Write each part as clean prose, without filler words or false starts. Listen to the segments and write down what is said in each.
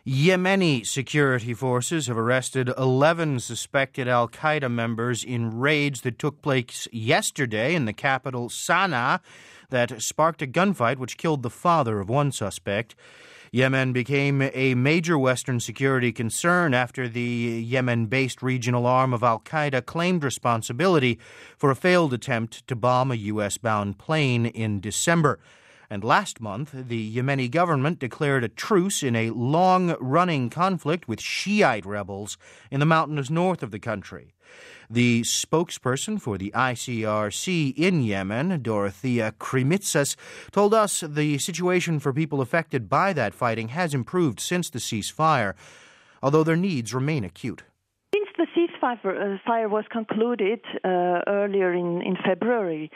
Yemeni security forces have arrested 11 suspected al-Qaeda members in raids that took place yesterday in the capital, Sana'a, that sparked a gunfight which killed the father of one suspect. Yemen became a major Western security concern after the Yemen-based regional arm of al-Qaeda claimed responsibility for a failed attempt to bomb a U.S.-bound plane in December. And last month, the Yemeni government declared a truce in a long-running conflict with Shiite rebels in the mountains north of the country. The spokesperson for the ICRC in Yemen, Dorothea Kremitsas, told us the situation for people affected by that fighting has improved since the ceasefire, although their needs remain acute. Since the ceasefire was concluded earlier in February,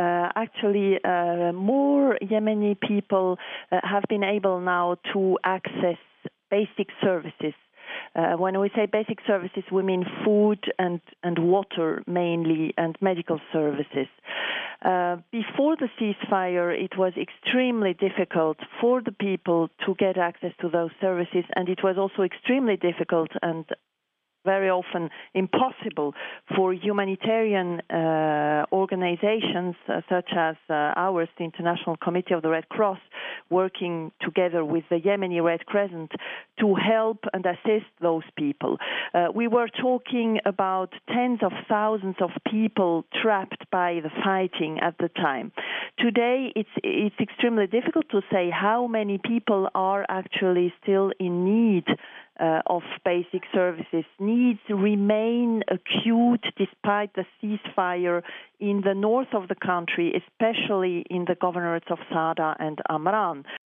more Yemeni people have been able now to access basic services. When we say basic services, we mean food and water mainly, and medical services. Before the ceasefire, it was extremely difficult for the people to get access to those services, and it was also extremely difficult and very often impossible for humanitarian organizations such as ours, the International Committee of the Red Cross, working together with the Yemeni Red Crescent to help and assist those people. We were talking about tens of thousands of people trapped by the fighting at the time. Today, it's extremely difficult to say how many people are actually still in need of basic services. Needs remain acute despite the ceasefire in the north of the country, especially in the governorates of Sada and Amran.